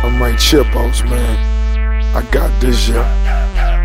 I'm right Chipos, man. I got this, yeah.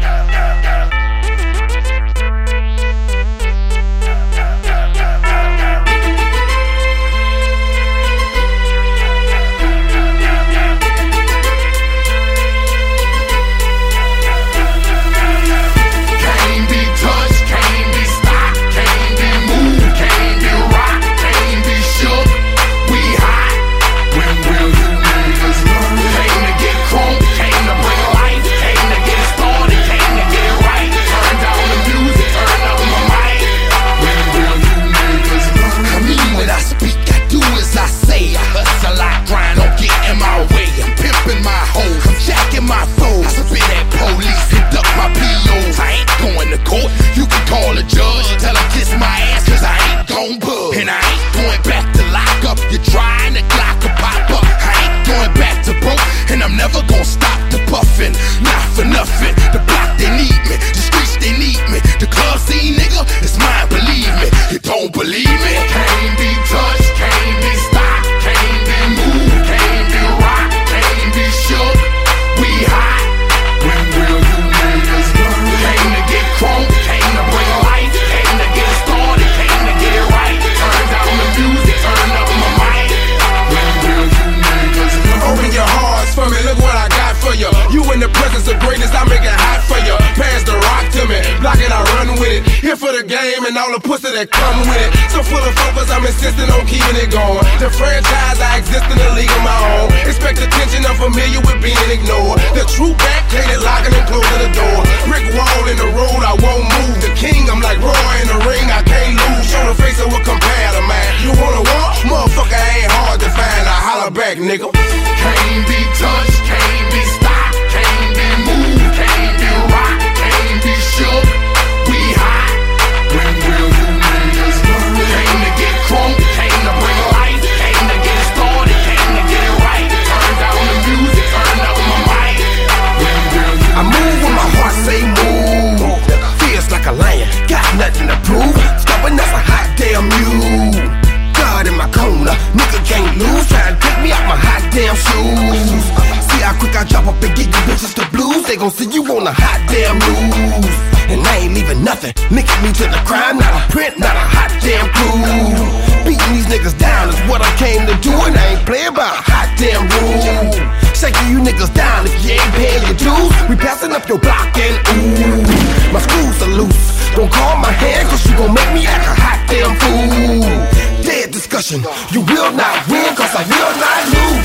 And all the pussy that come with it. So full of focus, I'm insisting on keeping it going. The franchise, I exist in a league of my own. Expect attention, I'm familiar with being ignored. The true back, can't locking and closing the door. Brick wall in the road, I won't move. The king, I'm like Roy in the ring, I can't lose. Show the face of what compare to man. You wanna walk? Motherfucker ain't hard to find. I holler back, nigga. Can't be touched, can't be stopped, can't be moved, can't be rocked, can't be shook. We hot. When will you niggas learn? Came to get crunk, came to bring life, came to get started, came to get it right. Turn down the music, turn up my mic. When will you I move when my heart say move. Feels like a lion, got nothing to prove. Stubborn as a hot damn mule. God in my corner, nigga can't lose. Try to take me out my hot damn shoes. See how quick I drop up and get you bitches the blues. They gon' see you on the hot damn news. And I ain't leaving nothing, linking me to the crime. Not a print, not a hot damn clue. Beating these niggas down is what I came to do. And I ain't playing by a hot damn rule. Shaking you niggas down if you ain't paying your dues. We passing up your block and ooh, my screws are loose. Don't call my hand cause you gon' make me act a hot damn fool. Dead discussion, you will not win cause I will not lose.